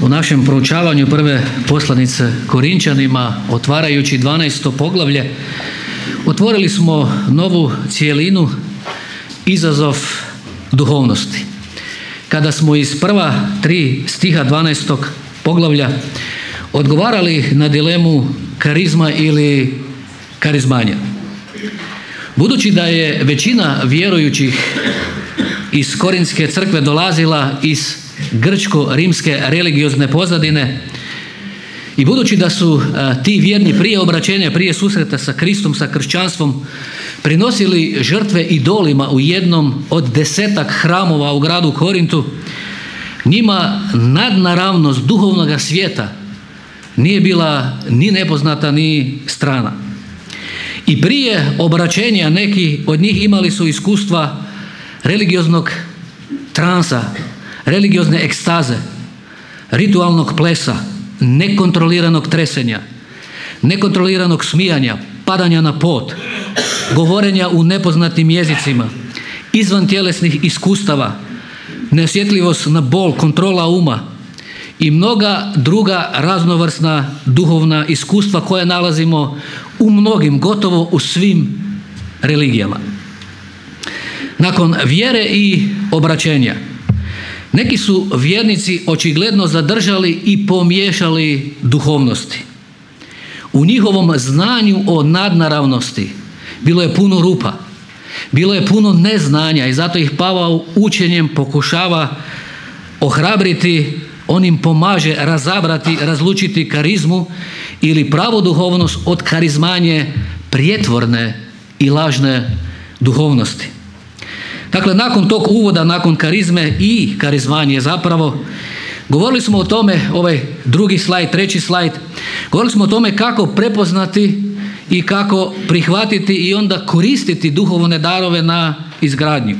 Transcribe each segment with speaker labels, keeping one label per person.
Speaker 1: U našem proučavanju prve poslanice Korinčanima, otvarajući 12. poglavlje, otvorili smo novu cijelinu, izazov duhovnosti. Kada smo iz prva 3 stiha 12. poglavlja odgovarali na dilemu karizma ili karizmanja. Budući da je većina vjerujućih iz Korinske crkve dolazila iz grčko-rimske religiozne pozadine i budući da su ti vjerni prije obraćenja, prije susreta sa Kristom, sa kršćanstvom, prinosili žrtve idolima u jednom od 10 hramova u gradu Korintu, njima nadnaravnost duhovnog svijeta nije bila ni nepoznata ni strana. I prije obraćenja neki od njih imali su iskustva religioznog transa, religiozne ekstaze, ritualnog plesa, nekontroliranog tresenja, nekontroliranog smijanja, padanja na pod, govorenja u nepoznatim jezicima, izvan tjelesnih iskustava, neosjetljivost na bol, kontrola uma i mnoga druga raznovrsna duhovna iskustva koja nalazimo u mnogim, gotovo u svim religijama. Nakon vjere i obraćenja, neki su vjernici očigledno zadržali i pomiješali duhovnosti. U njihovom znanju o nadnaravnosti bilo je puno rupa, bilo je puno neznanja i zato ih Pavao učenjem pokušava ohrabriti, on im pomaže razabrati, razlučiti karizmu ili pravu duhovnost od karizmanje prijetvorne i lažne duhovnosti. Dakle, nakon tog uvoda, nakon karizme i karizmanje zapravo, govorili smo o tome, ovaj drugi slajd, treći slajd, govorili smo o tome kako prepoznati i kako prihvatiti i onda koristiti duhovne darove na izgradnju.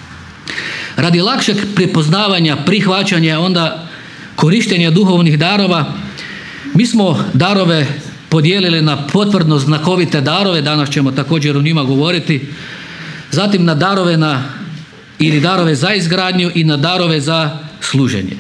Speaker 1: Radi lakšeg prepoznavanja, prihvaćanja, onda korištenja duhovnih darova, mi smo darove podijelili na potvrdno znakovite darove, danas ćemo također o njima govoriti, zatim na darove ili darove za izgradnju i na darove za služenje.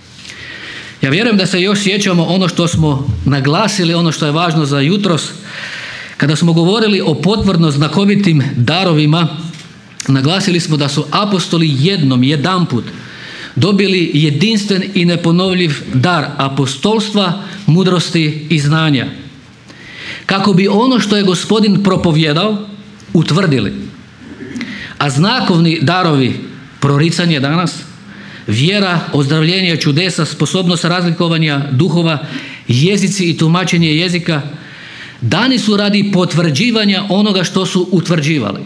Speaker 1: Ja vjerujem da se još sjećamo ono što smo naglasili, ono što je važno za jutros, kada smo govorili o potvrdno znakovitim darovima, naglasili smo da su apostoli jedanput dobili jedinstven i neponovljiv dar apostolstva, mudrosti i znanja. Kako bi ono što je Gospodin propovjedao utvrdili. A znakovni darovi, proricanje danas, vjera, ozdravljenje, čudesa, sposobnost razlikovanja duhova, jezici i tumačenje jezika, dani su radi potvrđivanja onoga što su utvrđivali.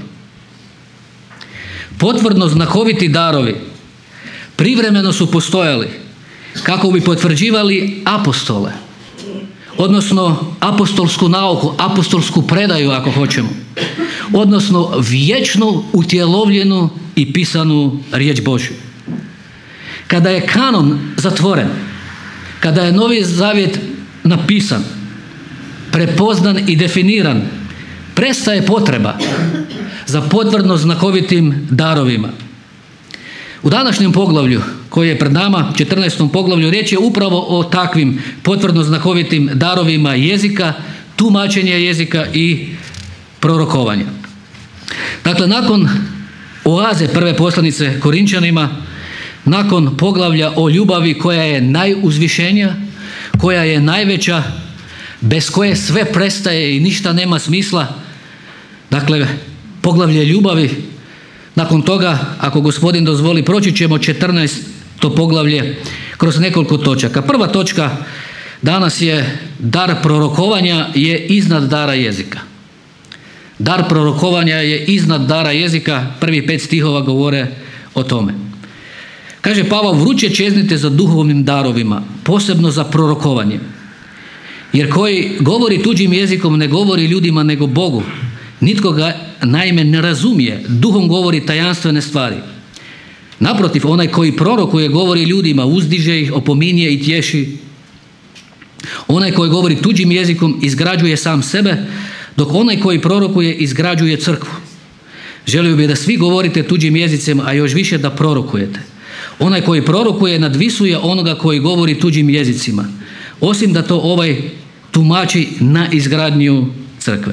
Speaker 1: Potvrdno znakoviti darovi privremeno su postojali kako bi potvrđivali apostole, odnosno apostolsku nauku, apostolsku predaju ako hoćemo, odnosno vječnu, utjelovljenu i pisanu riječ Božju. Kada je kanon zatvoren, kada je Novi Zavjet napisan, prepoznan i definiran, prestaje potreba za potvrdno znakovitim darovima. U današnjem poglavlju koje je pred nama, 14. poglavlju, riječ je upravo o takvim potvrdno znakovitim darovima jezika, tumačenja jezika i prorokovanja. Dakle, nakon oaze prve poslanice Korinčanima, nakon poglavlja o ljubavi koja je najuzvišenija, koja je najveća, bez koje sve prestaje i ništa nema smisla, dakle, poglavlje ljubavi, nakon toga, ako Gospodin dozvoli, proći ćemo 14. poglavlje kroz nekoliko točaka. Prva točka danas je dar prorokovanja je iznad dara jezika. Dar prorokovanja je iznad dara jezika, prvih 5 stihova govore o tome. Kaže Pavao, vruće čeznite za duhovnim darovima, posebno za prorokovanje. Jer koji govori tuđim jezikom ne govori ljudima nego Bogu. Nitko ga naime ne razumije, duhom govori tajanstvene stvari. Naprotiv, onaj koji prorokuje govori ljudima, uzdiže ih, opominje i tješi. Onaj koji govori tuđim jezikom izgrađuje sam sebe, dok onaj koji prorokuje izgrađuje crkvu. Želio bih da svi govorite tuđim jezicima, a još više da prorokujete. Onaj koji prorokuje nadvisuje onoga koji govori tuđim jezicima, osim da to ovaj tumači na izgradnju crkve.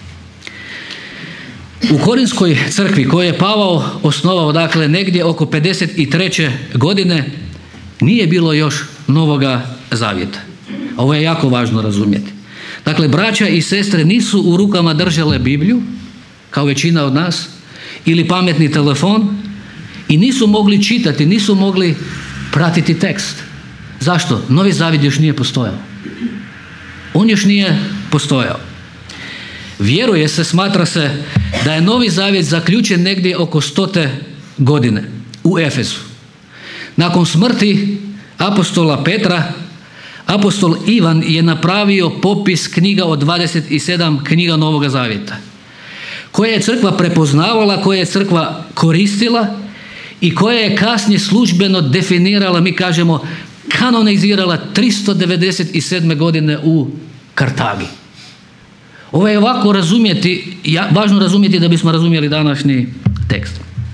Speaker 1: U Korinskoj crkvi koju je Pavao osnovao, dakle negdje oko 53. godine, nije bilo još Novoga zavjeta. Ovo je jako važno razumjeti. Dakle, braća i sestre nisu u rukama držale Bibliju, kao većina od nas, ili pametni telefon, i nisu mogli čitati, nisu mogli pratiti tekst. Zašto? Novi zavjet još nije postojao. On još nije postojao. Vjeruje se, smatra se da je Novi zavjet zaključen negdje oko 100. godine u Efezu. Nakon smrti apostola Petra, apostol Ivan je napravio popis knjiga od 27 knjiga Novoga zavjeta, koje je crkva prepoznavala, koje je crkva koristila i koje je kasnije službeno definirala, mi kažemo kanonizirala 397. godine u Kartagi. Ovo je ovako razumjeti, važno razumjeti da bismo razumjeli današnji tekst.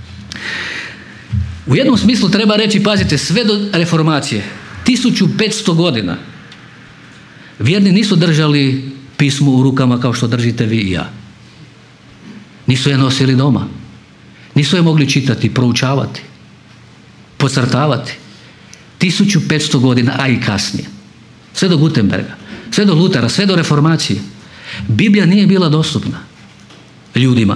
Speaker 1: U jednom smislu treba reći, pazite, sve do reformacije, 1500 godina, vjerni nisu držali pismo u rukama kao što držite vi i ja. Nisu je nosili doma. Nisu je mogli čitati, proučavati, podcrtavati. 1500 godina, a i kasnije. Sve do Gutenberga, sve do Lutera, sve do reformacije. Biblija nije bila dostupna ljudima.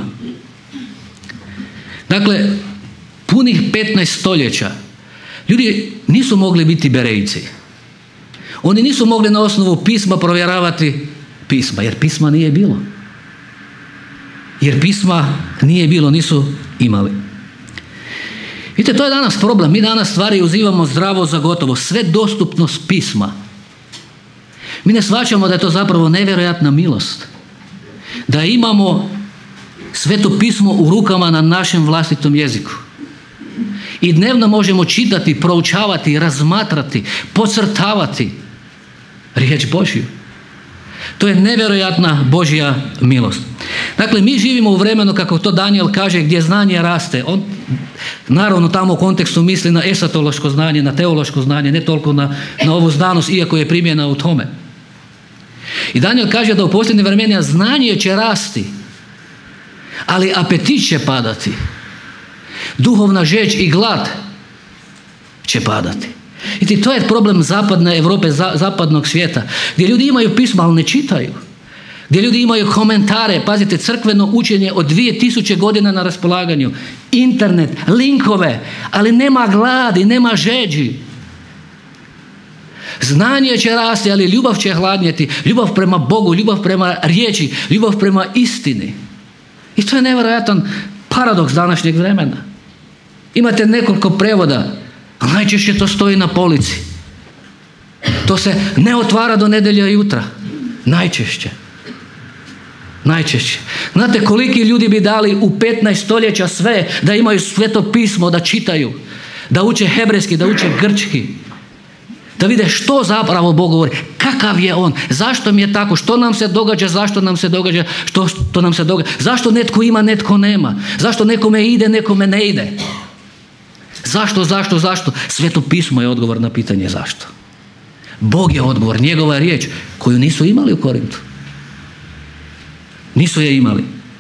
Speaker 1: Dakle, punih 15 stoljeća ljudi nisu mogli biti berejci. Oni nisu mogli na osnovu pisma provjeravati pisma, jer pisma nije bilo. Jer pisma nije bilo, nisu imali. Vidite, to je danas problem. Mi danas stvari uzimamo zdravo za gotovo. Sve dostupnost pisma. Mi ne shvaćamo da je to zapravo nevjerojatna milost. Da imamo Sveto pismo u rukama na našem vlastitom jeziku. I dnevno možemo čitati, proučavati, razmatrati, podcrtavati riječ Božju. To je nevjerojatna Božja milost. Dakle, mi živimo u vremenu, kako to Daniel kaže, gdje znanje raste. On, naravno, tamo u kontekstu misli na esatološko znanje, na teološko znanje, ne toliko na ovu znanost, iako je primjena u tome. I Daniel kaže da u posljednje vremena znanje će rasti, ali apetit će padati. Duhovna žeđ i glad će padati. I to je problem zapadne Europe, zapadnog svijeta, gdje ljudi imaju pisma, ali ne čitaju. Gdje ljudi imaju komentare, pazite, crkveno učenje od 2000 godina na raspolaganju, internet, linkove, ali nema gladi, nema žeđi. Znanje će rasti, ali ljubav će hladnjeti. Ljubav prema Bogu, ljubav prema riječi, ljubav prema istini. I to je nevjerojatan paradoks današnjeg vremena. Imate nekoliko prevoda, ali najčešće to stoji na polici. To se ne otvara do nedjelja jutra. Najčešće. Znate koliki ljudi bi dali u 15 stoljeća sve da imaju Sveto pismo, da čitaju, da uče hebrejski, da uče grčki, da vide što zapravo Bog govori, kakav je On, zašto mi je tako, što nam se događa, zašto nam se događa, što nam se događa, zašto netko ima, netko nema, zašto nekome ide, nekome ne ide. Zašto? Sveto pismo je odgovor na pitanje zašto. Bog je odgovor, njegova riječ koju nisu imali u Korintu. Nisu je imali.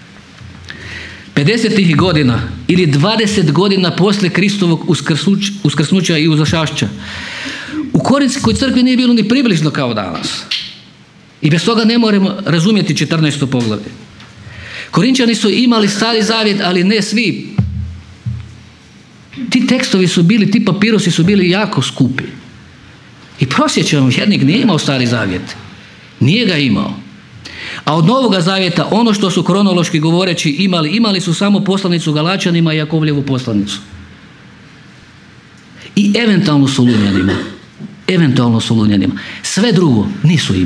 Speaker 1: 50. godina ili 20 godina poslije Kristovog uskrsnuća i uzašašća u Korinskoj crkvi nije bilo ni približno kao danas. I bez toga ne moramo razumjeti 14. poglavlje. Korinčani su imali Stari zavjet, ali ne svi. Ti tekstovi su bili, ti papirusi su bili jako skupi. I prosječan vjernik nije imao Stari zavjet. Nije ga imao. A od Novoga zavjeta, ono što su kronološki govoreći imali su samo poslanicu Galačanima i Jakovljevu poslanicu. I eventualno Solunjanima. Sve drugo nisu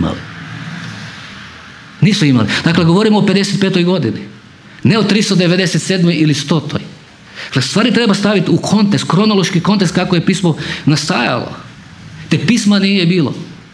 Speaker 1: imali. Dakle, govorimo o 55. godini. Ne o 397. ili 100. Dakle, stvari treba staviti u kontekst, kronološki kontekst kako je pismo nastajalo. Te pisma nije bilo.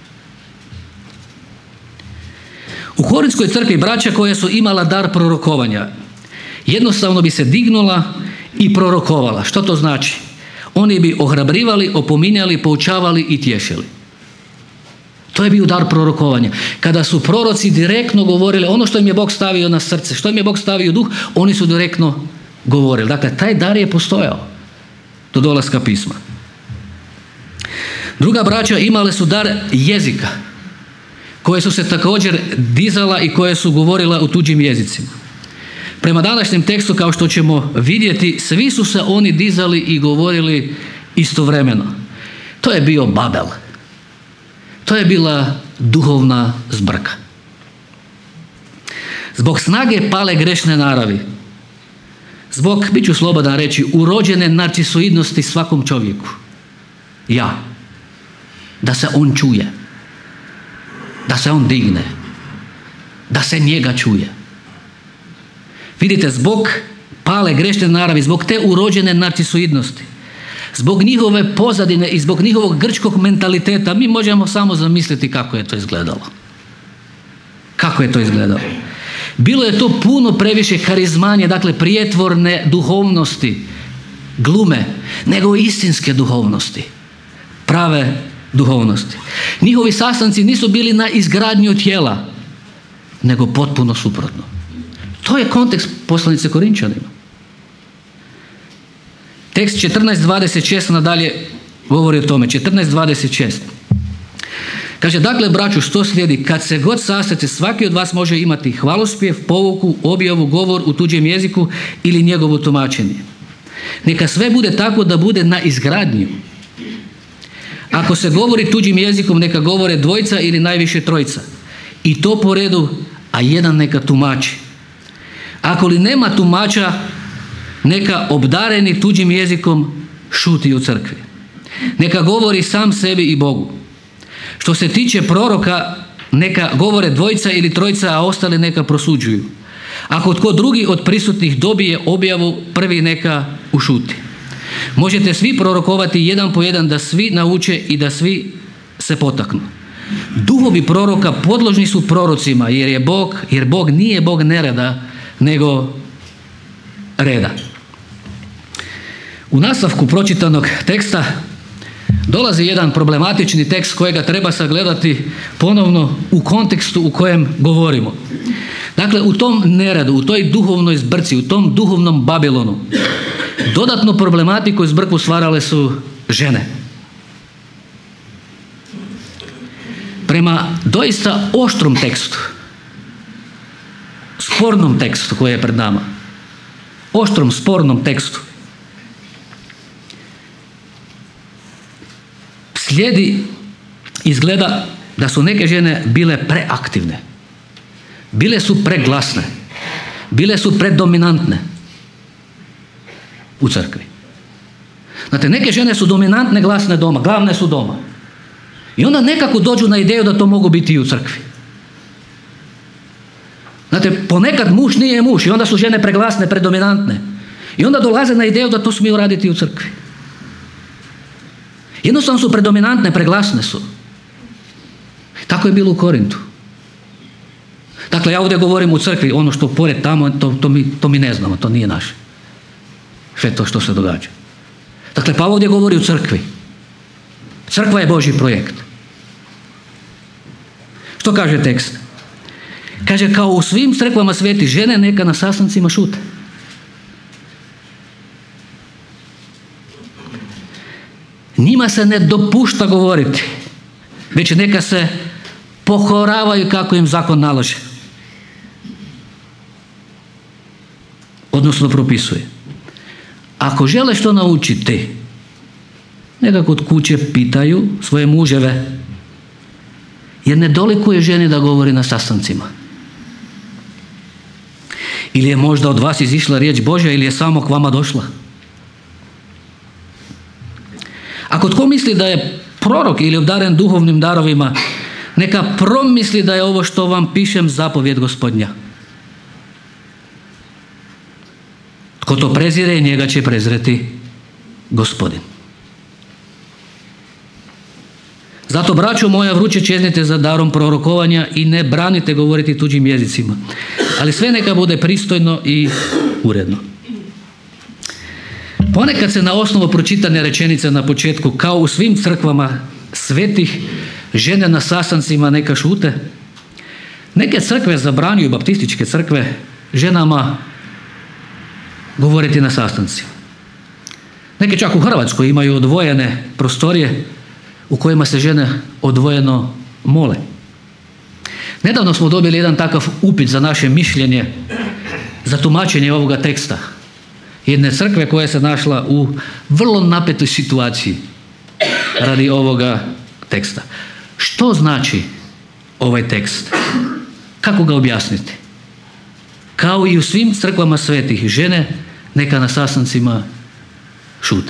Speaker 1: U Korinskoj crkvi braća koja su imala dar prorokovanja jednostavno bi se dignula i prorokovala. Što to znači? Oni bi ohrabrivali, opominjali, poučavali i tješili. To je bio dar prorokovanja. Kada su proroci direktno govorili ono što im je Bog stavio na srce, što im je Bog stavio u duh, oni su direktno govorili. Dakle, taj dar je postojao do dolaska pisma. Druga braća imale su dar jezika, koje su se također dizala i koje su govorila u tuđim jezicima. Prema današnjem tekstu, kao što ćemo vidjeti, svi su se oni dizali i govorili istovremeno. To je bio Babel. To je bila duhovna zbrka. Zbog snage pale grešne naravi, zbog, bit ću slobodan reći, urođene narcisoidnosti svakom čovjeku, da se on čuje, da se on digne, da se njega čuje. Vidite, zbog pale grešne naravi, zbog te urođene narcisoidnosti, zbog njihove pozadine i zbog njihovog grčkog mentaliteta, mi možemo samo zamisliti kako je to izgledalo. Kako je to izgledalo? Bilo je to puno previše karizmanje, dakle prijetvorne duhovnosti, glume, nego istinske duhovnosti, prave duhovnosti. Njihovi sastanci nisu bili na izgradnju tijela, nego potpuno suprotno. To je kontekst poslanice Korinčanima. Tekst 14.26 nadalje govori o tome. 14.26. Kaže, dakle, braću, što slijedi? Kad se god sastajete, svaki od vas može imati hvalospjev, pouku, objavu, govor u tuđem jeziku ili njegovo tumačenje. Neka sve bude tako da bude na izgradnju. Ako se govori tuđim jezikom, neka govore dvojica ili najviše trojica. I to po redu, a jedan neka tumači. Ako li nema tumača, neka obdareni tuđim jezikom šuti u crkvi. Neka govori sam sebi i Bogu. Što se tiče proroka, neka govore dvojica ili trojica, a ostali neka prosuđuju. Ako tko drugi od prisutnih dobije objavu, prvi neka ušuti. Možete svi prorokovati jedan po jedan, da svi nauče i da svi se potaknu. Duhovi proroka podložni su prorocima, jer Bog nije Bog nereda, nego reda. U nastavku pročitanog teksta dolazi jedan problematični tekst kojega treba sagledati ponovno u kontekstu u kojem govorimo. Dakle, u tom neredu, u toj duhovnoj zbrci, u tom duhovnom Babilonu, dodatnu problematiku i zbrku stvarale su žene. Prema doista oštrom tekstu, spornom tekstu koji je pred nama, oštrom, spornom tekstu, slijedi, izgleda da su neke žene bile preaktivne, bile su preglasne, bile su predominantne u crkvi. Znate, neke žene su dominantne, glasne doma, glavne su doma. I onda nekako dođu na ideju da to mogu biti i u crkvi. Znate, ponekad muž nije muž i onda su žene preglasne, predominantne. I onda dolaze na ideju da to smiju raditi i u crkvi. Jednostavno su predominantne, preglasne su. Tako je bilo u Korintu. Dakle, ja ovdje govorim u crkvi, ono što pored tamo, to mi ne znamo, to nije naše. Sve to što se događa. Dakle, Pavao ovdje govori u crkvi. Crkva je Božji projekt. Što kaže tekst? Kaže, kao u svim crkvama sveti, žene neka na sastancima šute. Njima se ne dopušta govoriti, već neka se pokoravaju kako im zakon nalaže. Odnosno propisuje. Ako žele što naučiti, neka kod kuće pitaju svoje muževe, jer ne dolikuje ženi da govori na sastancima. Ili je možda od vas izišla riječ Božja ili je samo k vama došla. Ako tko misli da je prorok ili obdaren duhovnim darovima, neka promisli da je ovo što vam pišem zapovjed Gospodnja. Tko to prezire, njega će prezreti Gospodin. Zato, braćo moja, vruće čeznite za darom prorokovanja i ne branite govoriti tuđim jezicima, ali sve neka bude pristojno i uredno. Ponekad se na osnovu pročitane rečenice na početku, kao u svim crkvama svetih, žene na sastancima neka šute. Neke crkve zabranjuju, baptističke crkve, ženama govoriti na sastancima. Neke čak u Hrvatskoj imaju odvojene prostorije u kojima se žene odvojeno mole. Nedavno smo dobili jedan takav upit za naše mišljenje, za tumačenje ovoga teksta. Jedne crkve koja se našla u vrlo napetoj situaciji radi ovoga teksta. Što znači ovaj tekst? Kako ga objasniti? Kao i u svim crkvama svetih, žene neka na sastancima šute.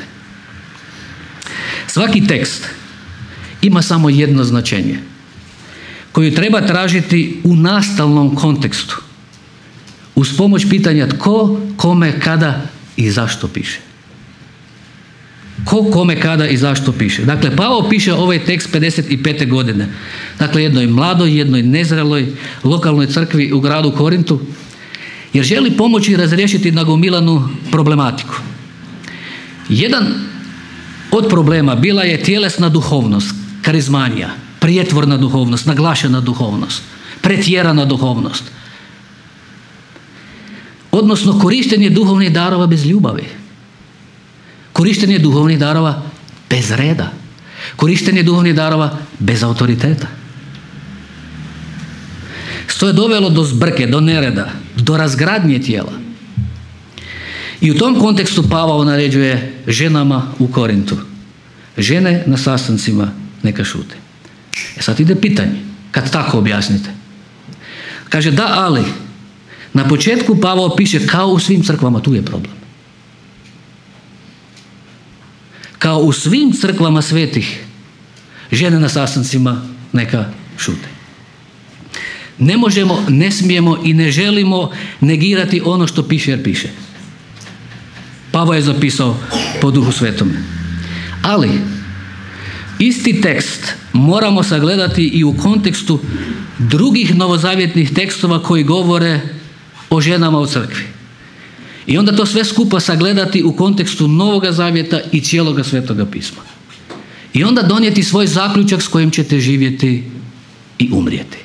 Speaker 1: Svaki tekst ima samo jedno značenje koju treba tražiti u nastavnom kontekstu uz pomoć pitanja tko, kome, kada i zašto piše. Ko, kome, kada i zašto piše. Dakle, Pavao piše ovaj tekst 55. godine. Dakle, jednoj mladoj, jednoj nezreloj lokalnoj crkvi u gradu Korintu, jer želi pomoći razriješiti nagomilanu problematiku. Jedan od problema bila je tjelesna duhovnost, karizmanija, prijetvorna duhovnost, naglašena duhovnost, pretjerana duhovnost. Odnosno korištenje duhovnih darova bez ljubavi. Korištenje duhovnih darova bez reda. Korištenje duhovnih darova bez autoriteta. Što je dovelo do zbrke, do nereda, do razgradnje tijela. I u tom kontekstu Pavao naređuje ženama u Korintu. Žene na sastancima neka šute. Sad ide pitanje, kad tako objasnite. Kaže da, ali na početku Pavao piše kao u svim crkvama, tu je problem. Kao u svim crkvama svetih, žene na sastancima neka šute. Ne možemo, ne smijemo i ne želimo negirati ono što piše jer piše. Pavao je zapisao po Duhu Svetome. Ali isti tekst moramo sagledati i u kontekstu drugih novozavjetnih tekstova koji govore o ženama u crkvi. I onda to sve skupa sagledati u kontekstu Novoga Zavjeta i cijeloga Svetoga pisma. I onda donijeti svoj zaključak s kojim ćete živjeti i umrijeti.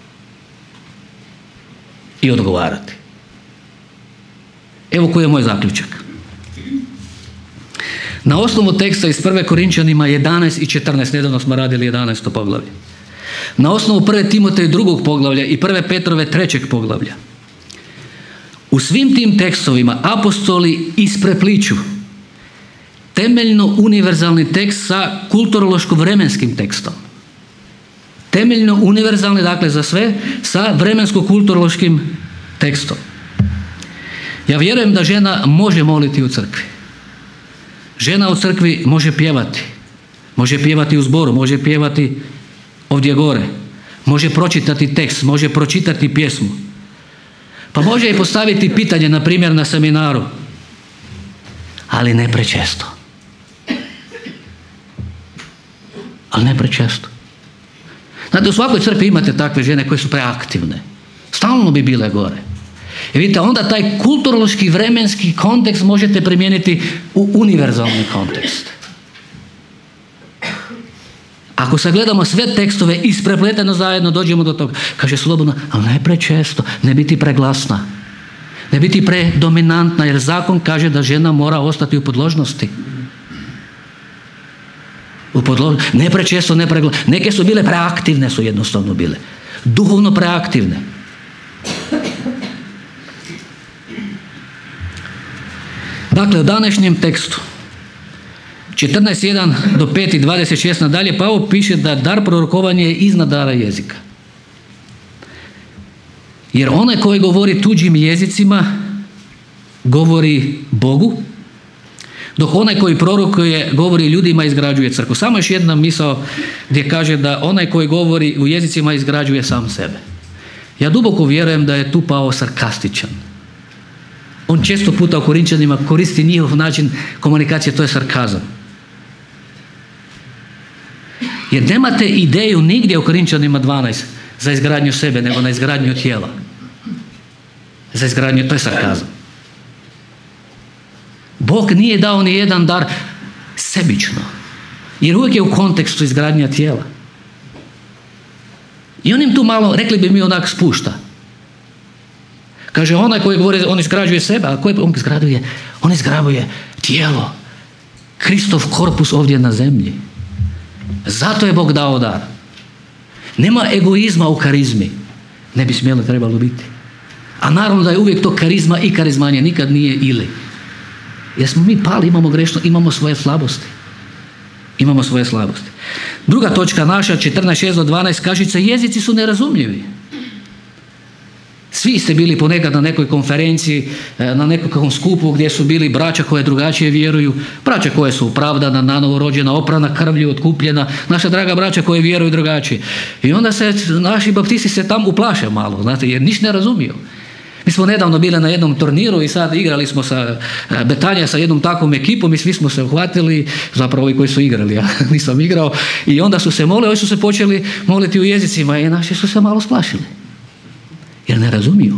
Speaker 1: I odgovarati. Evo koji je moj zaključak. Na osnovu teksta iz 1. Korinčanima 11 i 14, nedavno smo radili 11. poglavlje. Na osnovu 1. Timoteja 2. poglavlja i 1. Petrove 3. poglavlja. U svim tim tekstovima apostoli isprepliču temeljno univerzalni tekst sa kulturološko-vremenskim tekstom. Temeljno univerzalni, dakle za sve, sa vremensko-kulturološkim tekstom. Ja vjerujem da žena može moliti u crkvi. Žena u crkvi može pjevati. Može pjevati u zboru, može pjevati ovdje gore. Može pročitati tekst, može pročitati pjesmu. Pa može i postaviti pitanje, na primjer na seminaru. Ali ne prečesto. Ali ne prečesto. Znate, u svakoj crkvi imate takve žene koje su preaktivne. Stalno bi bile gore. I vidite, onda taj kulturološki vremenski kontekst možete primijeniti u univerzalni kontekst. Ako sagledamo sve tekstove isprepleteno zajedno, dođemo do toga. Kaže slobodno, ali ne prečesto, ne biti preglasna, ne biti predominantna, jer zakon kaže da žena mora ostati u podložnosti. Ne prečesto, ne preglasna. Neke su bile preaktivne, su jednostavno bile. Duhovno preaktivne. Dakle, u današnjem tekstu 14.1 do 5.26 nadalje Pavao piše da dar prorokovanja je iznad dara jezika. Jer onaj koji govori tuđim jezicima govori Bogu, dok onaj koji prorokuje govori ljudima i izgrađuje crkvu. Samo još jedna misao gdje kaže da onaj koji govori u jezicima izgrađuje sam sebe. Ja duboko vjerujem da je tu Pavao sarkastičan. On često puta u Korinčanima koristi njihov način komunikacije, to je sarkazam. Jer nemate ideju nigdje u Korinčanima 12 za izgradnju sebe, nego na izgradnju tijela. Za izgradnju, to je sarkazam. Bog nije dao ni jedan dar sebično, jer uvijek je u kontekstu izgradnja tijela. I on im tu malo, rekli bi mi, onak spušta. Kaže, onaj koji govori, on izgrađuje sebe, a koji on izgrađuje? On izgrađuje tijelo, Kristov korpus ovdje na zemlji. Zato je Bog dao dar. Nema egoizma u karizmi. Ne bi smjelo trebalo biti. A naravno da je uvijek to karizma i karizmanje, nikad nije ili. Jer smo mi pali, imamo grešno, imamo svoje slabosti. Imamo svoje slabosti. Druga točka naša, 14:6-12, kaže se, jezici su nerazumljivi. Svi ste bili ponekad na nekoj konferenciji, na nekakvom skupu gdje su bili braća koje drugačije vjeruju, braća koje su opravdana, nanovo rođena, oprana krvlju, otkupljena, naša draga braća koje vjeruju drugačije. I onda se naši baptisti se tam uplaše malo, znate, jer ništa ne razumiju. Mi smo nedavno bili na jednom turniru i sad igrali smo sa Betanja sa jednom takvom ekipom i svi smo se uhvatili, zapravo ovi koji su igrali, ja nisam igrao, i onda su se molili, oni su se počeli moliti u jezicima i naši su se malo splašili. Jer ne razumiju.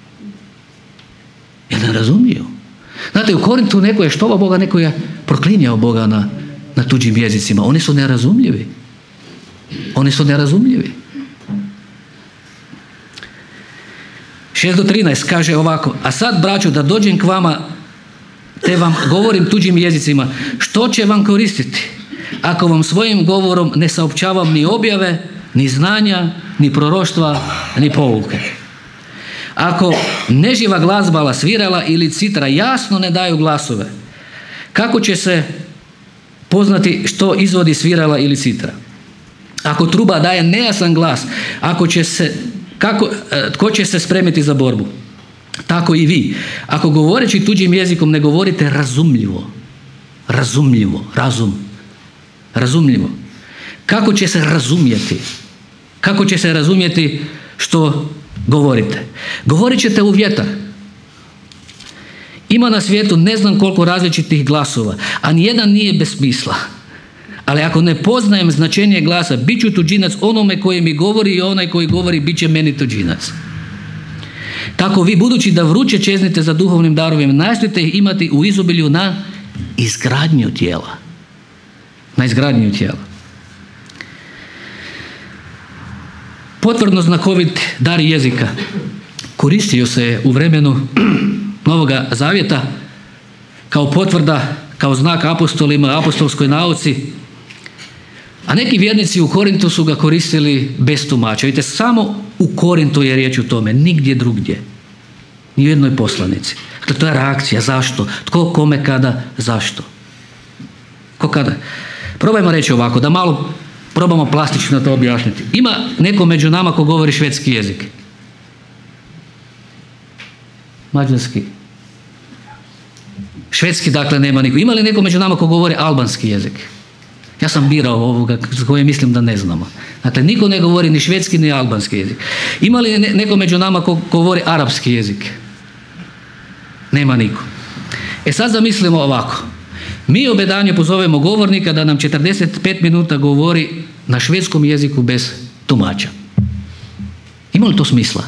Speaker 1: Znate, u Korintu neko je štovao Boga, neko je proklinjao Boga na tuđim jezicima. Oni su nerazumljivi. 6-13 kaže ovako, a sad, braćo, da dođem k vama, te vam govorim tuđim jezicima, što će vam koristiti, ako vam svojim govorom ne saopćavam ni objave, ni znanja, ni proroštva, ni pouke? Ako neživa glazbala, svirala ili citra jasno ne daju glasove, kako će se poznati što izvodi svirala ili citra? Ako truba daje nejasan glas, tko će se spremiti za borbu? Tako i vi. Ako govoreći tuđim jezikom ne govorite razumljivo. Kako će se razumjeti što govorite? Govorit ćete u vjetar. Ima na svijetu ne znam koliko različitih glasova, a nijedan nije bez smisla. Ali ako ne poznajem značenje glasa, bit ću tuđinac onome koji mi govori i onaj koji govori bit će meni tuđinac. Tako vi, budući da vruće čeznite za duhovnim darovima, nastojte ih imati u izobilju na izgradnju tijela. Potvrdno znakovit dar jezika koristio se u vremenu Novoga Zavjeta kao potvrda, kao znak apostolima, apostolskoj nauci, a neki vjernici u Korintu su ga koristili bez tumača. Vidite, samo u Korintu je riječ o tome, nigdje drugdje, ni u jednoj poslanici. Dakle, to je reakcija, zašto? Tko, kome, kada, zašto? Ko kada? Probajmo reći ovako, da malo probamo plastično to objašnjati. Ima neko među nama ko govori švedski jezik? Mađarski? Švedski, dakle, nema niko. Ima li neko među nama ko govori albanski jezik? Ja sam birao ovoga za koje mislim da ne znamo. Dakle, niko ne govori ni švedski ni albanski jezik. Ima li neko među nama ko govori arapski jezik? Nema niko. Sad zamislimo ovako. Mi u bedanju pozovemo govornika da nam 45 minuta govori na švedskom jeziku bez tumača. Ima li to smisla?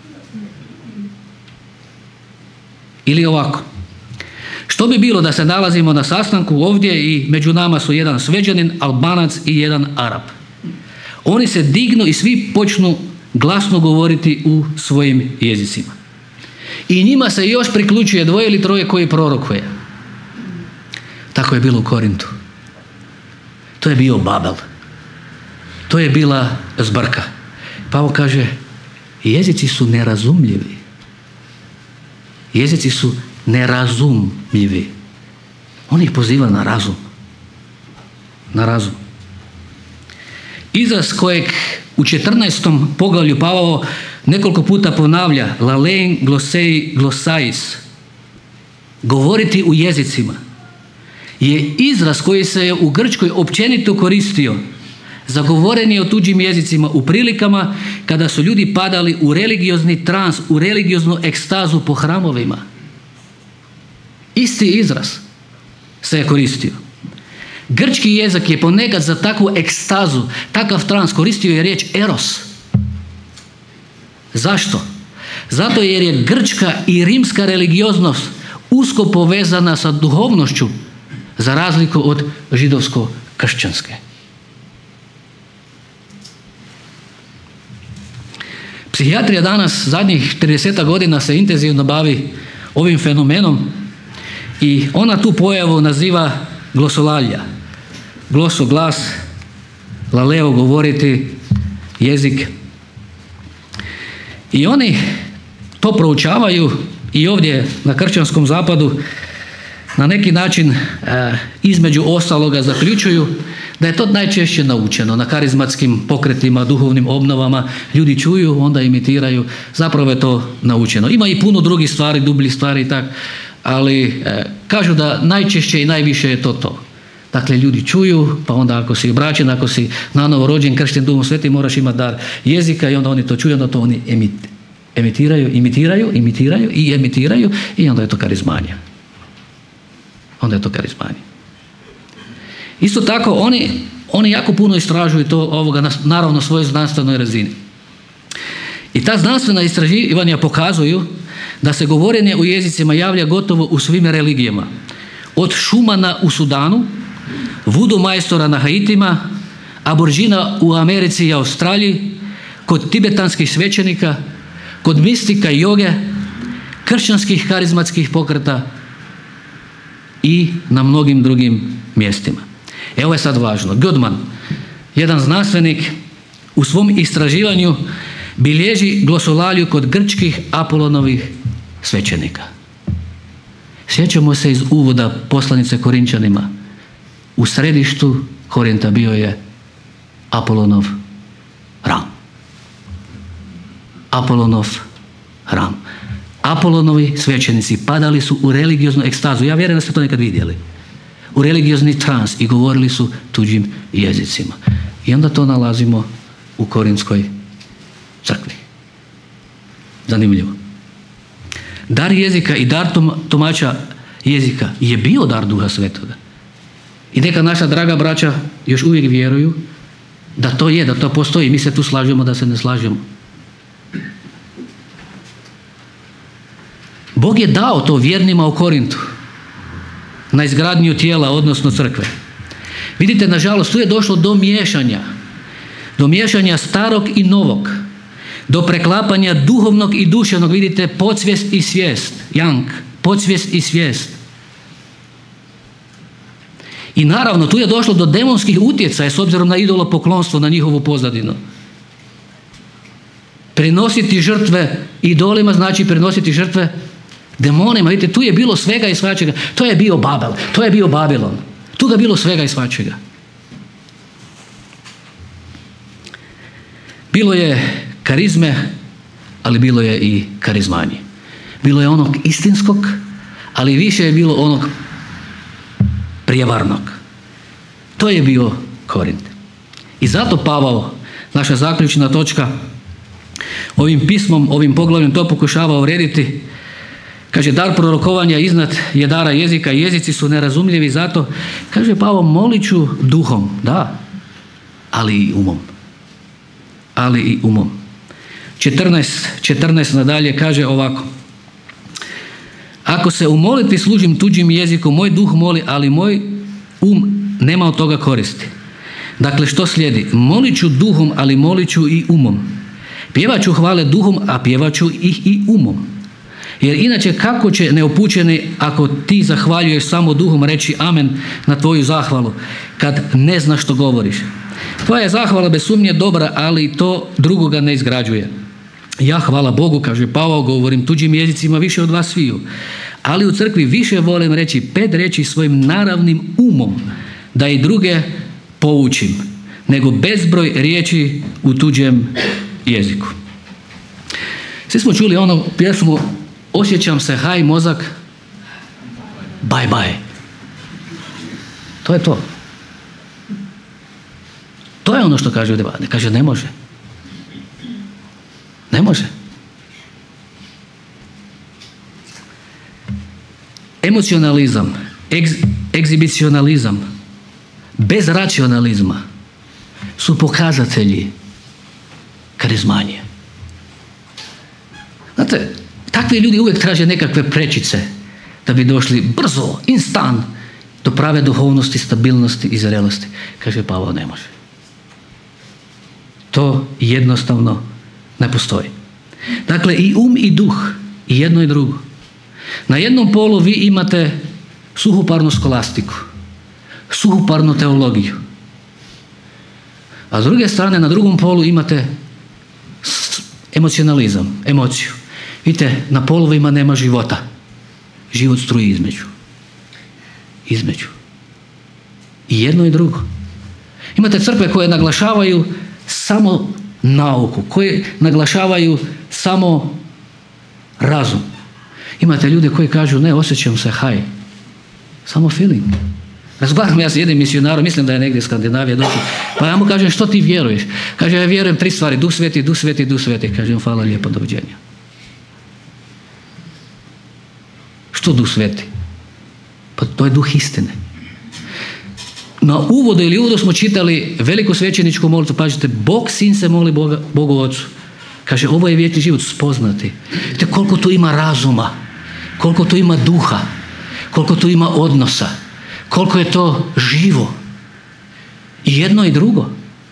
Speaker 1: Ili ovako. Što bi bilo da se nalazimo na sastanku ovdje i među nama su jedan Šveđanin, Albanac i jedan Arap. Oni se dignu i svi počnu glasno govoriti u svojim jezicima. I njima se još priključuje 2 ili 3 koji prorokuje. Tako je bilo u Korintu. To je bio Babel. To je bila zbrka. Pavao kaže, jezici su nerazumljivi. On ih poziva na razum. Izraz kojeg u 14. poglavlju Pavao nekoliko puta ponavlja, lalein glosei glosais, govoriti u jezicima, je izraz koji se je u Grčkoj općenito koristio za govorenje o tuđim jezicima u prilikama kada su ljudi padali u religiozni trans, u religioznu ekstazu po hramovima. Isti izraz se je koristio. Grčki jezik je ponekad za takvu ekstazu, takav trans koristio je riječ eros. Zašto? Zato jer je grčka i rimska religioznost usko povezana sa duhovnošću, za razliku od židovsko-kršćanske. Psihijatrija danas zadnjih 30 godina se intenzivno bavi ovim fenomenom i ona tu pojavu naziva glosolalija. Gloso, glas, laleo, govoriti, jezik. I oni to proučavaju i ovdje na kršćanskom zapadu na neki način između ostaloga zaključuju da je to najčešće naučeno na karizmatskim pokretima, duhovnim obnovama. Ljudi čuju, onda imitiraju, zapravo je to naučeno. Ima i puno drugih stvari, dubljih stvari i tak, ali kažu da najčešće i najviše je to. Dakle, ljudi čuju, pa onda ako si braćen, ako si nanovo rođen, kršten Duhom Svetim, moraš imati dar jezika i onda oni to čuju, onda to oni imitiraju i onda je to karizmanja. Isto tako, oni jako puno istražuju to naravno na svojoj znanstvenoj razini. I ta znanstvena istraživanja pokazuju da se govorenje u jezicima javlja gotovo u svim religijama. Od šumana u Sudanu, vudu majstora na Haitima, aborđina u Americi i Australiji, kod tibetanskih svećenika, kod mistika i joge, kršćanskih karizmatskih pokreta i na mnogim drugim mjestima. Evo je sad važno. Goodman, jedan znanstvenik, u svom istraživanju bilježi glosolaliju kod grčkih Apolonovih svećenika. Sjećamo se iz uvoda poslanice Korinčanima. U središtu Korinta bio je Apolonov hram. Apolonovi svećenici padali su u religioznu ekstazu. Ja vjerujem da ste to nekad vidjeli. U religiozni trans i govorili su tuđim jezicima. I onda to nalazimo u Korinskoj crkvi. Zanimljivo. Dar jezika i dar tumača jezika je bio dar Duha Svetoga. I neka naša draga braća još uvijek vjeruju da to postoji. Mi se tu slažemo da se ne slažemo. Bog je dao to vjernima u Korintu na izgradnju tijela, odnosno crkve. Vidite, nažalost, tu je došlo do miješanja starog i novog, do preklapanja duhovnog i duševnog. Vidite, podsvijest i svijest, podsvijest i svijest. I naravno, tu je došlo do demonskih utjecaja s obzirom na idolopoklonstvo, na njihovu pozadinu. Prenositi žrtve idolima znači prenositi žrtve demonima. Vidite, tu je bilo svega i svačega. To je bio Babel, to je bio Babilon. Tu je bilo svega i svačega. Bilo je karizme, ali bilo je i karizmanje. Bilo je onog istinskog, ali više je bilo onog prijevarnog. To je bio Korint. I zato Pavao, naša zaključna točka, ovim pismom, ovim poglavljem to pokušava urediti. Kaže, dar prorokovanja iznad je dara jezika i jezici su nerazumljivi, zato, kaže Pavao, molit ću duhom, da, ali i umom. 14 nadalje kaže ovako: ako se u molitvi služim tuđim jezikom, moj duh moli, ali moj nema od toga koristi. Dakle, što slijedi? Molit ću duhom, ali molit ću i umom. Pjevat ću hvale duhom, a pjevat ću ih i umom. Jer inače kako će neupućeni, ako ti zahvaljuješ samo duhom, reći amen na tvoju zahvalu, kad ne znaš što govoriš? Tvoja zahvala bez sumnje dobra, ali to drugoga ne izgrađuje. Ja, hvala Bogu, kaže Pavao, govorim tuđim jezicima više od vas sviju, ali u crkvi više volim reći 5 riječi svojim naravnim umom, da i druge poučim, nego bezbroj riječi u tuđem jeziku. Svi smo čuli onu pjesmu Osjećam se, haj mozak, bye bye. To je to. To je ono što kaže ovdje. Kaže ne može. Ne može. Emocionalizam, egzibicionalizam, bez racionalizma su pokazatelji karizmanje. Znate, takvi ljudi uvijek traže nekakve prečice da bi došli brzo, instant, do prave duhovnosti, stabilnosti i zrelosti. Kaže Pavao, ne može. To jednostavno ne postoji. Dakle, i i duh, i jedno i drugo. Na jednom polu vi imate suhoparnu skolastiku, suhoparnu teologiju. A s druge strane, na drugom polu imate emocionalizam, emociju. Vidite, na polovima nema života. Život struji između. I jedno i drugo. Imate crkve koje naglašavaju samo nauku, koje naglašavaju samo razum. Imate ljude koji kažu, ne, osjećam se high. Samo feeling. Razgovaram ja s jednim misionarom, mislim da je negdje iz Skandinavije došao, pa ja mu kažem, što ti vjeruješ? Kaže, ja vjerujem 3 stvari, Duh Sveti, Duh Sveti, Duh Sveti. Kažem, hvala lijepo, doviđenja. Što Duh Sveti? Pa to je Duh istine. Na uvodu smo čitali veliku svećeničku molitvu, pažite, Bog Sin se moli Bogu Ocu. Kaže, ovo je vječni život, spoznati. Vidite koliko tu ima razuma, koliko tu ima duha, koliko tu ima odnosa, koliko je to živo. I jedno i drugo.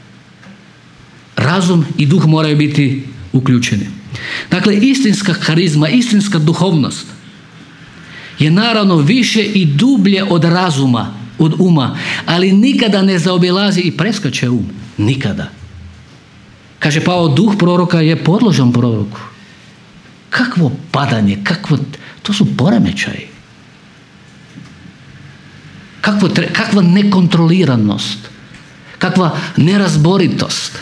Speaker 1: Razum i duh moraju biti uključeni. Dakle, istinska karizma, istinska duhovnost je naravno više i dublje od razuma, od uma, ali nikada ne zaobilazi i preskače um. Nikada. Kaže Pavao, duh proroka je podložan proroku. Kakvo padanje, to su poremećaji. Kakva nekontroliranost, kakva nerazboritost.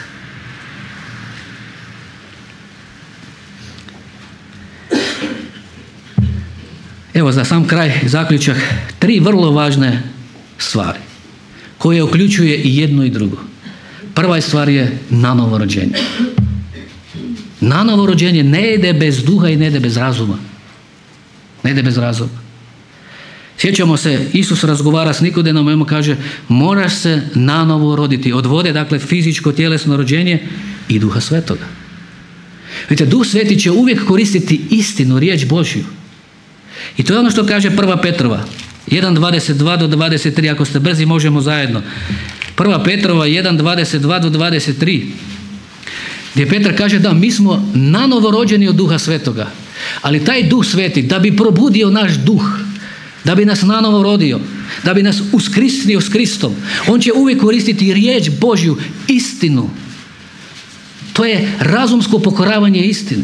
Speaker 1: Evo za sam kraj, zaključak, 3 vrlo važne stvari koje uključuje i jedno i drugo. Prva stvar je nanovo rođenje. Nanovo rođenje ne ide bez duha i ne ide bez razuma. Ne ide bez razuma. Sjećamo se, Isus razgovara s Nikodemom i mu kaže, moraš se nanovo roditi. Od vode, dakle fizičko tjelesno rođenje i Duha Svetoga. Vidite, Duh Sveti će uvijek koristiti istinu, riječ Božju. I to je ono što kaže 1. Petrova 1.22 do 23, ako ste brzi možemo zajedno. 1. Petrova 1.22 do 23, gdje Petar kaže da mi smo nanovo rođeni od Duha Svetoga, ali taj Duh Sveti da bi probudio naš duh, da bi nas nanovo rodio, da bi nas uskrsnio s Kristom, on će uvijek koristiti riječ Božju, istinu. To je razumsko pokoravanje istini.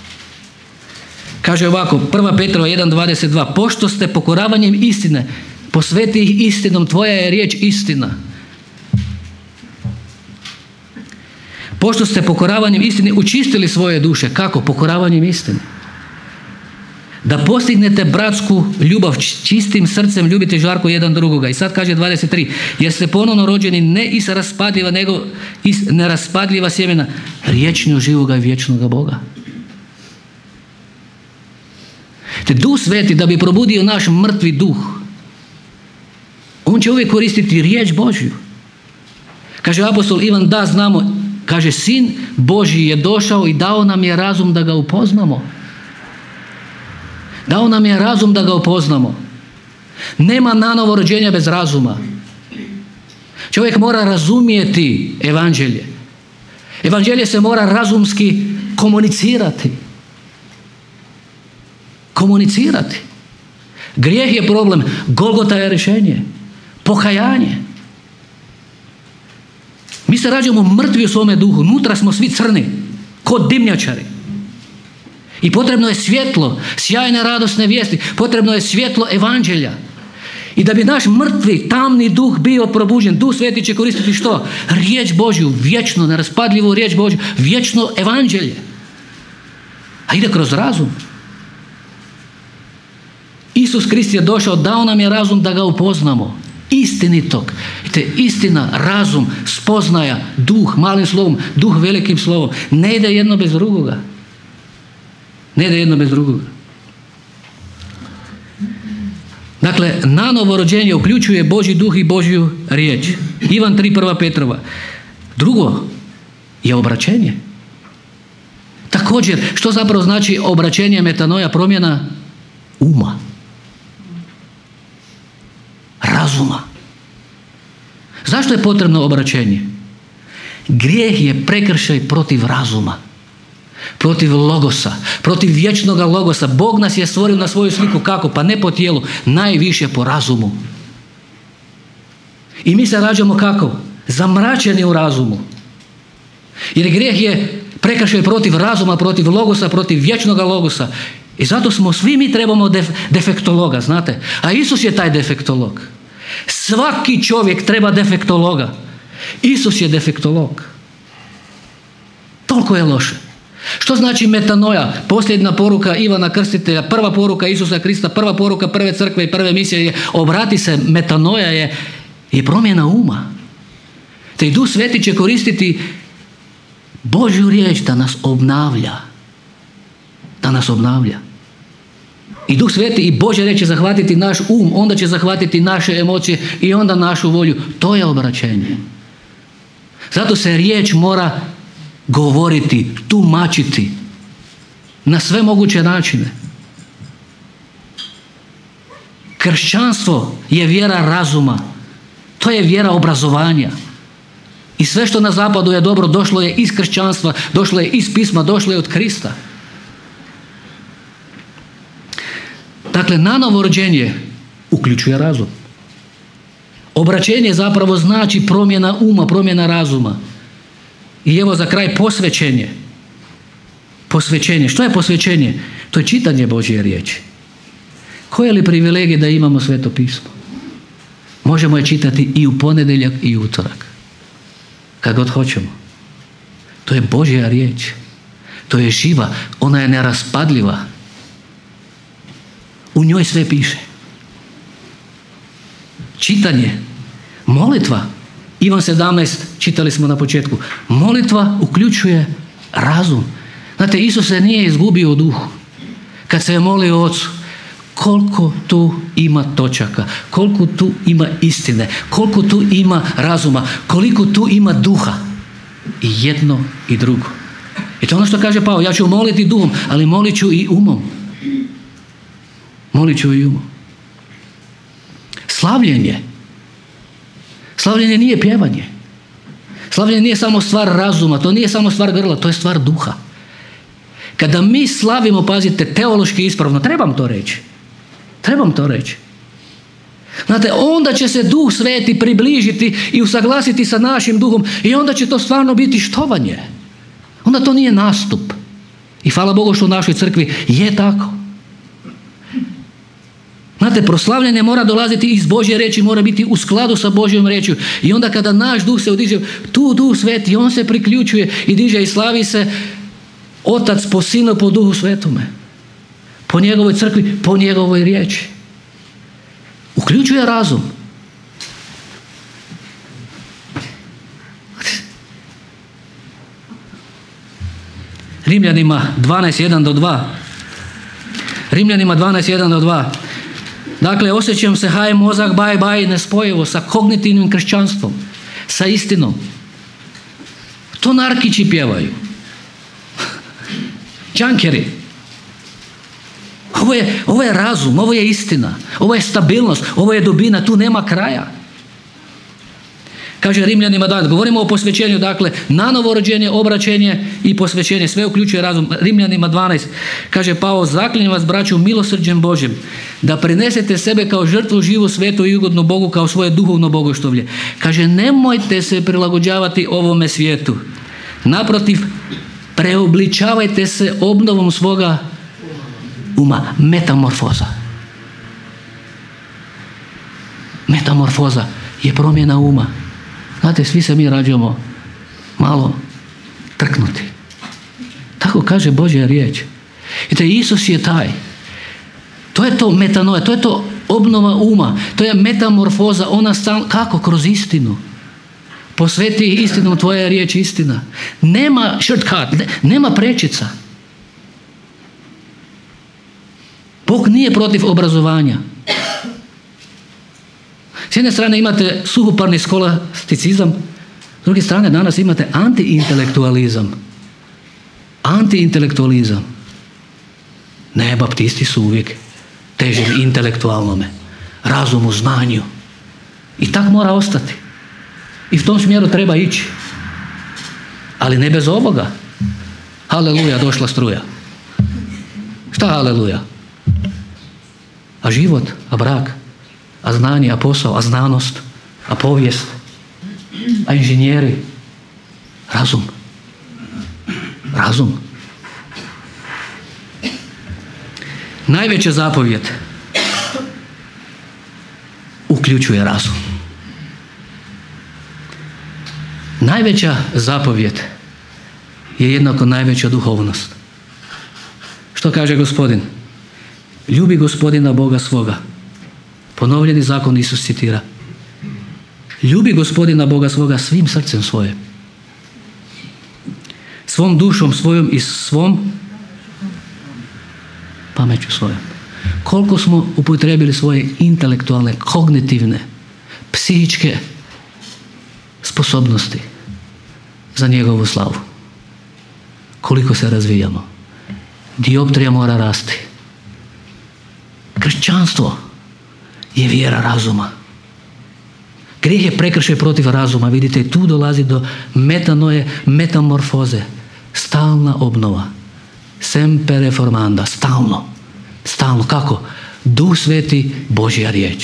Speaker 1: Kaže ovako, 1. Petrova 1.22, pošto ste pokoravanjem istine, posveti ih istinom, tvoja je riječ istina. Pošto ste pokoravanjem istine učistili svoje duše. Kako? Pokoravanjem istine. Da postignete bratsku ljubav, čistim srcem ljubite žarko jedan drugoga. I sad kaže 23, jer ste ponovno rođeni ne iz raspadljiva, nego iz neraspadljiva sjemena riječnju živoga i vječnoga Boga. Te Duh Sveti da bi probudio naš mrtvi duh, on će uvijek koristiti riječ Božju. Kaže apostol Ivan, da znamo, kaže, Sin Božji je došao i dao nam je razum da ga upoznamo. Dao nam je razum da ga upoznamo. Nema nanovo rođenja bez razuma. Čovjek mora razumijeti evanđelje. Evanđelje se mora razumski komunicirati. Komunicirati. Grijeh je problem, Golgota je rješenje. Pokajanje. Mi se rađamo mrtvi u svome duhu, unutra smo svi crni, kod dimnjačari. I potrebno je svjetlo, sjajne radosne vijesti, potrebno je svjetlo evanđelja. I da bi naš mrtvi, tamni duh bio probuđen, Duh Sveti će koristiti što? Riječ Božju, vječno, neraspadljivu riječ Božju, vječno evanđelje. A ide kroz razum. Isus Krist je došao, dao nam je razum da ga upoznamo. Istinitog. Istina, razum, spoznaja, duh, malim slovom, duh velikim slovom. Ne ide jedno bez drugoga. Ne ide jedno bez drugoga. Dakle, nanovo rođenje uključuje Božji duh i Božju riječ. Ivan 3, 1. Petrova. Drugo je obraćenje. Također, što zapravo znači obraćenje, metanoja, promjena uma. Zašto je potrebno obraćenje? Grijeh je prekršaj protiv razuma, protiv logosa, protiv vječnog logosa. Bog nas je stvorio na svoju sliku. Kako? Pa ne po tijelu, najviše po razumu. I mi se rađamo kako? Zamračeni u razumu. Jer grijeh je prekršaj protiv razuma, protiv logosa, protiv vječnog logosa. I zato svi mi trebamo defektologa, znate. A Isus je taj defektolog. Svaki čovjek treba defektologa. Isus je defektolog. Toliko je loše. Što znači metanoja? Posljedna poruka Ivana Krstitelja, prva poruka Isusa Krista, prva poruka prve crkve i prve misije je obrati se. Metanoja je promjena uma. Te i Duh Sveti će koristiti Božju riječ da nas obnavlja. Da nas obnavlja. I Duh Sveti i Božja riječ će zahvatiti naš onda će zahvatiti naše emocije i onda našu volju. To je obraćenje. Zato se riječ mora govoriti, tumačiti na sve moguće načine. Kršćanstvo je vjera razuma. To je vjera obrazovanja. I sve što na zapadu je dobro došlo je iz kršćanstva, došlo je iz pisma, došlo je od Krista. Dakle, nanovo rođenje uključuje razum. Obraćenje zapravo znači promjena uma, promjena razuma. I evo za kraj posvećenje. Posvećenje. Što je posvećenje? To je čitanje Božje riječi. Koje li privilegije da imamo Sveto pismo? Možemo je čitati i u ponedjeljak i u utorak. Kad god hoćemo. To je Božja riječ. To je živa. Ona je neraspadljiva. U njoj sve piše. Čitanje. Molitva. Ivan 17, čitali smo na početku. Molitva uključuje razum. Znate, Isus se nije izgubio u duhu. Kad se je molio Ocu, koliko tu ima točaka, koliko tu ima istine, koliko tu ima razuma, koliko tu ima duha. I jedno i drugo. I to ono što kaže Pavao, ja ću moliti duhom, ali molit ću i umom. Molit ću i umom. Slavljenje. Slavljenje nije pjevanje. Slavljenje nije samo stvar razuma, to nije samo stvar grla, to je stvar duha. Kada mi slavimo, pazite, teološki ispravno, trebam to reći. Trebam to reći. Znate, onda će se Duh Sveti približiti i usaglasiti sa našim duhom i onda će to stvarno biti štovanje. Onda to nije nastup. I hvala Bogu što u našoj crkvi je tako. Znate, proslavljanje mora dolaziti iz Božje riječi, mora biti u skladu sa Božjom riječju. I onda kada naš duh se odiže, tu Duh Sveti, on se priključuje i diže i slavi se Otac po Sinu, po Duhu Svetome. Po njegovoj crkvi, po njegovoj riječi. Uključuje razum. Rimljanima 12:1-2. Rimljanima 12:1-2. Dakle, osjećam se haj mozak, baj, nespojivo sa kognitivnim kršćanstvom, sa istinom. To narkići pjevaju. Džankeri. Ovo je razum, ovo je istina, ovo je stabilnost, ovo je dubina, tu nema kraja. Kaže Rimljanima 12, govorimo o posvećenju, dakle, nanovo rođenje, obraćenje i posvećenje, sve uključuje razum. Rimljanima 12, kaže Pavao, zaklinjem vas, braću, milosrđem Božjem, da prinesete sebe kao žrtvu živu, svetu i ugodnu Bogu, kao svoje duhovno bogoštovlje. Kaže, nemojte se prilagođavati ovome svijetu. Naprotiv, preobličavajte se obnovom svoga uma. Metamorfoza. Metamorfoza je promjena uma. Znate, svi se mi rađamo malo trknuti. Tako kaže Božja riječ. I da Isus je taj. To je to metanoja, to je to obnova uma, to je metamorfoza, ona stalno, kako? Kroz istinu. Posveti istinu, tvoja riječ istina. Nema shortcut, nema prečica. Bog nije protiv obrazovanja. S jedne strane imate suhoparni skolasticizam, s druge strane danas imate antiintelektualizam. Antiintelektualizam. Ne, baptisti su uvijek težili intelektualnome, razumu, znanju. I tak mora ostati. I u tom smjeru treba ići. Ali ne bez ovoga. Haleluja, došla struja. Šta haleluja? A život, a brak, a znanje, a posao, a znanost, a povijest, a inženjeri, razum. Razum. Najveća zapovjed uključuje razum. Najveća zapovjed je jednako najveća duhovnost. Što kaže Gospodin? Ljubi Gospodina Boga svoga. Ponovljeni zakon Isus citira. Ljubi Gospodina Boga svoga svim srcem svojim, svom dušom svojom i svom pameću svojom. Koliko smo upotrijebili svoje intelektualne, kognitivne, psihičke sposobnosti za njegovu slavu. Koliko se razvijamo. Dioptrija mora rasti. Kršćanstvo je vjera razuma. Grijeh je prekršaj protiv razuma. Vidite, tu dolazi do metanoje, metamorfoze. Stalna obnova. Semper reformanda. Stalno. Stalno. Kako? Duh Sveti, Božja riječ.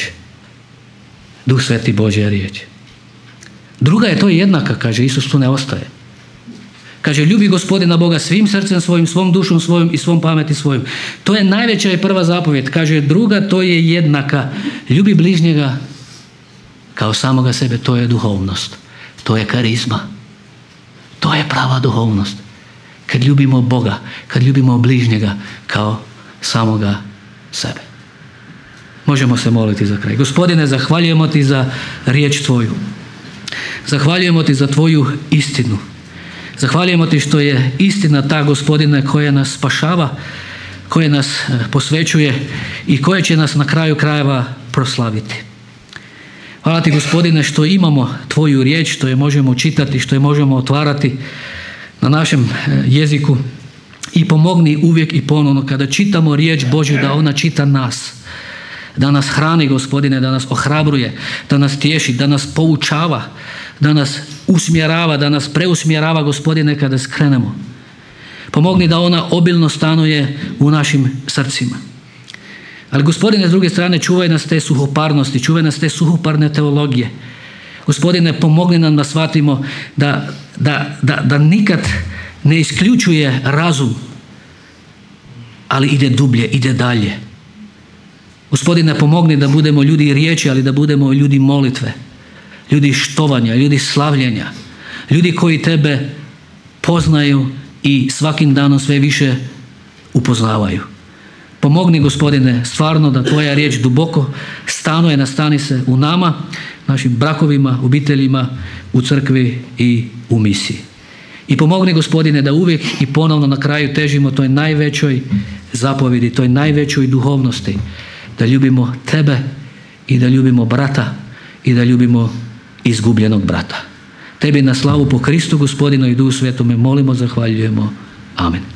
Speaker 1: Duh Sveti, Božja riječ. Druga je to jednaka, kaže Isus, tu ne ostaje. Kaže, ljubi Gospodina Boga svim srcem svojim, svom dušom svojom i svom pameti svojom. To je najveća i prva zapovjed. Kaže, druga, to je jednaka. Ljubi bližnjega kao samoga sebe. To je duhovnost. To je karizma. To je prava duhovnost. Kad ljubimo Boga, kad ljubimo bližnjega kao samoga sebe. Možemo se moliti za kraj. Gospodine, zahvaljujemo ti za riječ tvoju. Zahvaljujemo ti za tvoju istinu. Zahvaljujemo ti što je istina ta, Gospodine, koja nas spašava, koja nas posvećuje i koja će nas na kraju krajeva proslaviti. Hvala ti, Gospodine, što imamo tvoju riječ, što je možemo čitati, što je možemo otvarati na našem jeziku i pomogni uvijek i ponovno kada čitamo riječ Božju da ona čita nas. Da nas hrani, Gospodine, da nas ohrabruje, da nas tješi, da nas poučava, da nas usmjerava, da nas preusmjerava, Gospodine, kada skrenemo. Pomogni da ona obilno stanuje u našim srcima. Ali, Gospodine, s druge strane, čuvaj nas te suhoparnosti, čuvaj nas te suhoparne teologije. Gospodine, pomogni nam da shvatimo da nikad ne isključuje razum, ali ide dublje, ide dalje. Gospodine, pomogni da budemo ljudi riječi, ali da budemo ljudi molitve, ljudi štovanja, ljudi slavljenja, ljudi koji tebe poznaju i svakim danom sve više upoznavaju. Pomogni, Gospodine, stvarno da tvoja riječ duboko stanuje, nastani se u nama, našim brakovima, obiteljima, u crkvi i u misiji. I pomogni, Gospodine, da uvijek i ponovno na kraju težimo toj najvećoj zapovjedi, toj najvećoj duhovnosti, da ljubimo tebe i da ljubimo brata i da ljubimo izgubljenog brata. Tebi na slavu po Kristu, Gospodinu i Duhu Svetome molimo, zahvaljujemo. Amen.